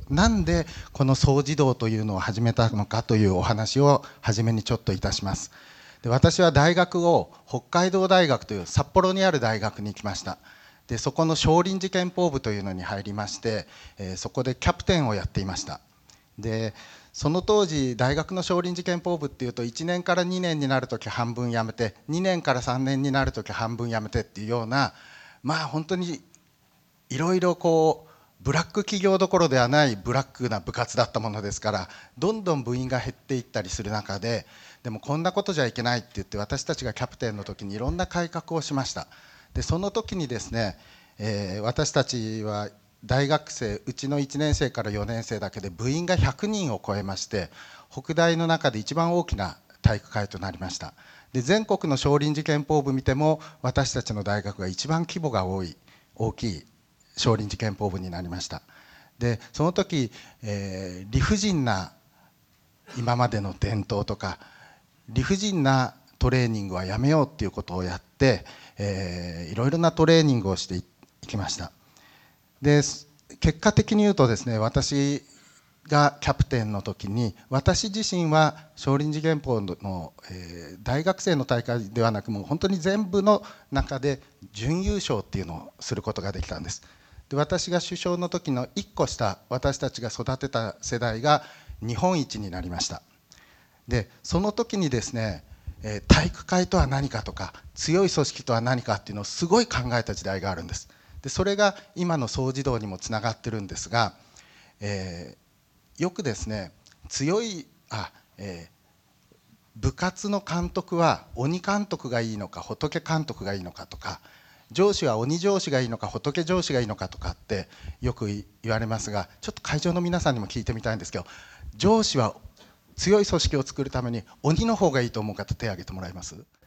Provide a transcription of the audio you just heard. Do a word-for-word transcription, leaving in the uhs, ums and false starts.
なんでこの総児童というのを始めたのかというお話を初めにちょっといたします。で、私は大学を北海道大学という札幌にある大学に行きました。で、そこの少林寺拳法部というのに入りまして、えー、そこでキャプテンをやっていました。で、その当時大学の少林寺拳法部っていうといちねんからにねんになるとき半分やめて、にねんからさんねんになるとき半分やめてっていうような、まあ本当にいろいろこうブラック企業どころではないブラックな部活だったものですから、どんどん部員が減っていったりする中で、でもこんなことじゃいけないって言って、私たちがキャプテンの時にいろんな改革をしました。で、その時にですね、えー、私たちは大学生、うちのいちねん生からよねん生だけで部員がひゃくにんを超えまして、北大の中で一番大きな体育会となりました。で、全国の少林寺拳法部見ても、私たちの大学が一番規模が多い大きい少林寺拳法部になりました。で、その時、えー、理不尽な今までの伝統とか理不尽なトレーニングはやめようっていうことをやって、えー、いろいろなトレーニングをしていきました。で、結果的に言うとですね、私がキャプテンの時に、私自身は少林寺拳法の、えー、大学生の大会ではなく、もう本当に全部の中で準優勝っていうのをすることができたんです。で、私が首相の時のいっこ下、私たちが育てた世代が日本一になりました。で、その時にですね、えー、体育会とは何かとか強い組織とは何かっていうのをすごい考えた時代があるんです。で、それが今の総児童にもつながってるんですが、えー、よくですね、強いあ、えー、部活の監督は鬼監督がいいのか仏監督がいいのかとか、上司は鬼上司がいいのか仏上司がいいのかとかってよく言われますが、ちょっと会場の皆さんにも聞いてみたいんですけど、上司は強い組織を作るために鬼の方がいいと思う方、手を挙げてもらえます？